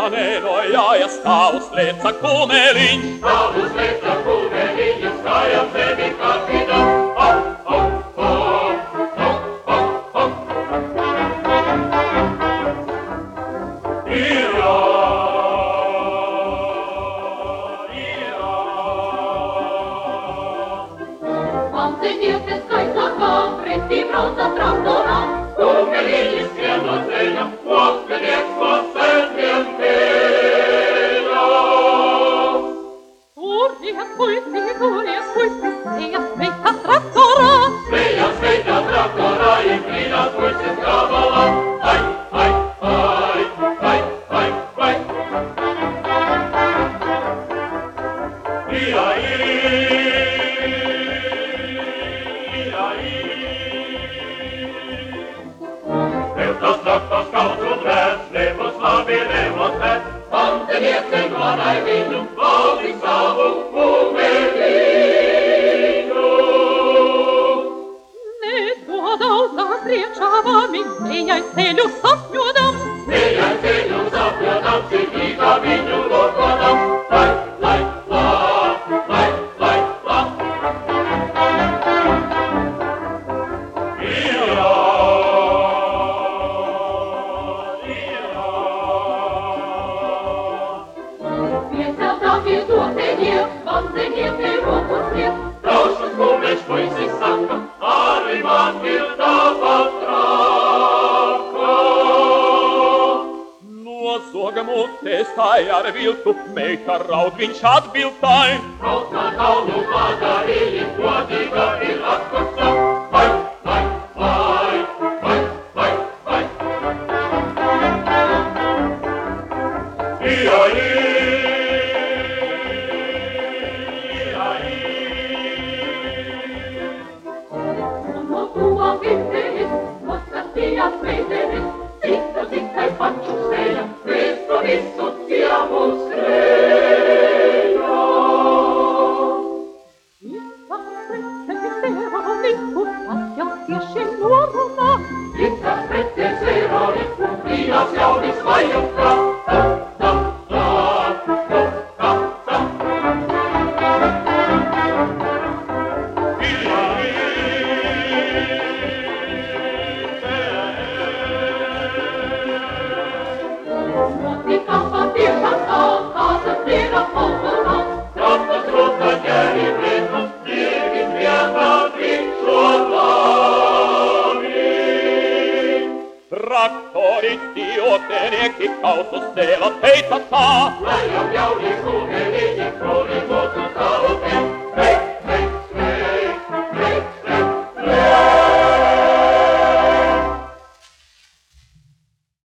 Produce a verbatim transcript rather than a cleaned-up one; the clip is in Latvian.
Aneno ja ja stał z leca kumeliń. Stał z leca kumeliń, staja sobie kapitan. Hop, hop, hop, hop, hop, hop. Ira, ira. Вам сидіти скайсака, прийти бронза трактора. Kumeliń skreną cenią, łoskniectwo serpientyna. Turnie spójrz, turnie spójrz, sveja svejta traktora. Sveja svejta traktora i klina spójrz skavala. Haj, haj, haj, haj, haj, haj. Ira, ira, ira. Eutras traktor skall trudräs, levo slavi, levo tät. Panten eten glada i vinum, valdi savu kumelinu. Не згодав закричава мій, не я й целю сапнюдам. Не я й целю сапнюдам, сидіка vinju lopадам. Лай, лай, ла, лай, лай, ла. Ира, ира. Після таки зустріне, вам сидіти руку світ. Прошу скумеч пойси сака, ариман вілта патрака. Nur sorgemot es tajar viltu, meitä raudvinsat viltain. Kautta kaulu padarili, kuotika ilakkossa. Vai, vai, vai, vai, vai, vai. Ia, ia, ia. No tuo vitteris, moskasti ja sveiteris. Sitten sitten patsusteja, Kristo vissuttia musreja. Isä pretteisera lippustas ja kirsin nuoruna. Isä pretteisera lippustas ja kaunis vajokka. Ta, ta, ta, ta, ta, ta. Ia, Muotikappa tirsakaa, kaasat tiedä polkona. Rattas ruottaa käärin rinnut, virkin vietää riksuotami. Traktorit tioten ja kikkautustelot heitä saa. Läjä jauli kuumeliin,